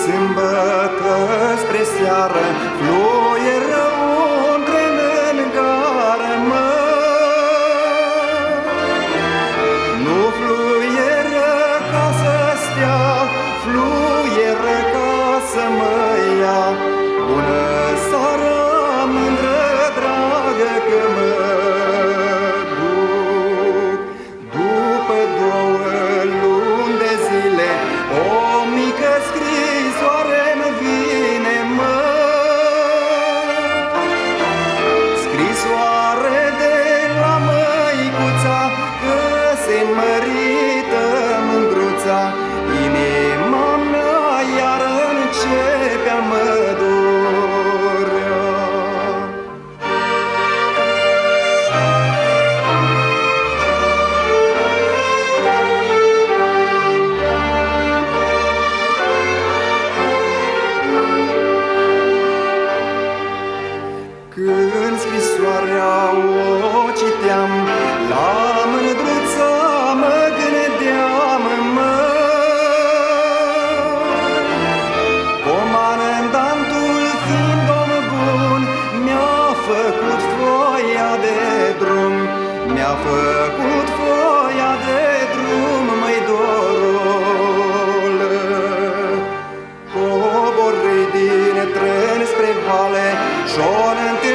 Sâmbătă spre seară fluieră un tren în gară, mă. Nu fluieră ca să stea, fluieră ca să mă ia. Bună seară, mândră dragă, că mă duc. După 2 luni de zile o mică scrisoare-mi vine, mă. Scrisoare de la măicuța, că se mărită mândruța. Inima mea iar începe a mă dorea. Când scrisoarea o citeam, la mândruța mă gândeam, mă. Comandantul fiind om bun, mi-a făcut foaia de drum, mi-a făcut foaia de drum, măi dorule. Coborâi din tren spre vale și-o